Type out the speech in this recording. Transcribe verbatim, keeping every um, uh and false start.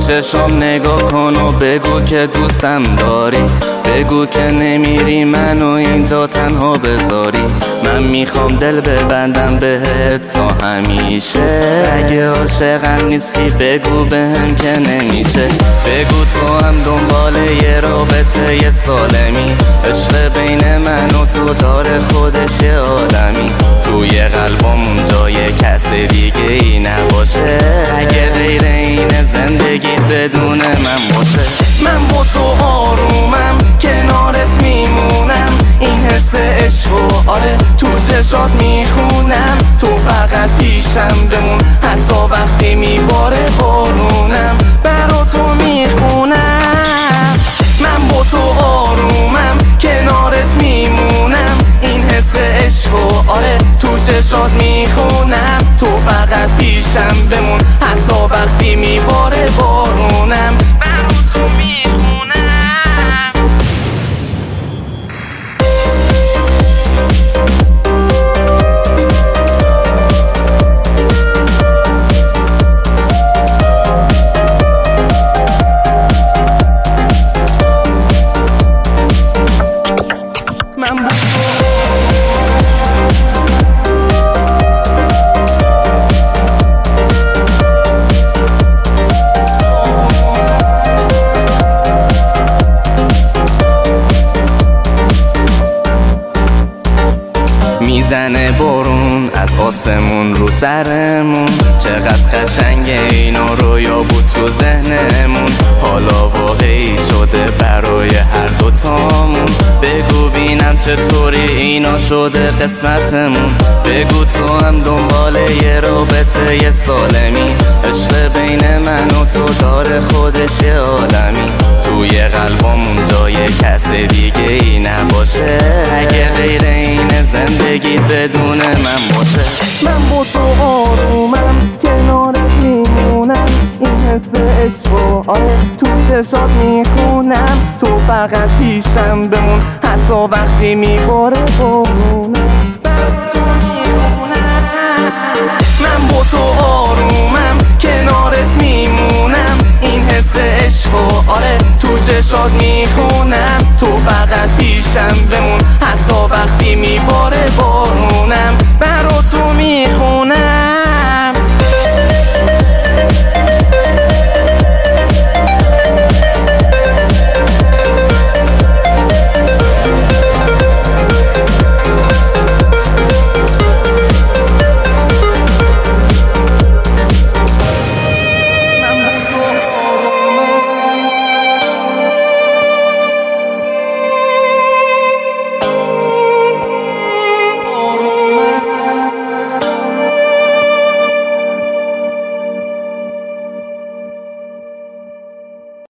چشم نگاه کن و بگو که دوستم داری، بگو که نمیری منو اینجا تنها بذاری. من میخوام دل ببندم بهت تا همیشه، اگه عاشقم نیستی بگو بهم که نمیشه. بگو تو هم دنبال یه رابطه یه سالمی، عشق بین من و تو داره خودش یه عالمی. توی قلبمون جای کس دیگه ای نباشه، اگه غیر این زندگی بدون من باشه. من با تو آرومم کنارت میمونم، این حس عشق و آره تو چشات میخونم. تو فقط پیشم بمون حتی وقتی میباره بارونم، برا تو میخونم. من با تو آرومم کنارت میمونم، این حس عشق و آره تو چشات میخونم. تو فقط پیشم بمون حتی وقتی میباره بارونم، برا تو میخونم. میزنه بارون از آسمون رو سرمون، چقدر قشنگه اینا رویا بود تو ذهنمون. حالا واقعی شده برای هر دوتامون، بگو بینم چطوری اینا شده قسمتمون. بگو تو هم دنبال یه رابطه یه سالمی، عشق بین من و تو داره خودش یه عالمی. توی قلبمون جای کس دیگه ای نباشه، اگه غیر این زندگی بدون من باشه. من با تو آرومم کنارت میمونم، این حس عشق و آره تو چشات میخونم. تو فقط پیشم بمون حتی وقتی میباره بارونم، برا تو میمونم. من با تو آرومم کنارت میمونم، این حس عشق و آره تو چشات میخونم. تو فقط پیشم بمون حتی وقتی میباره بارونم، برا تو میخونم.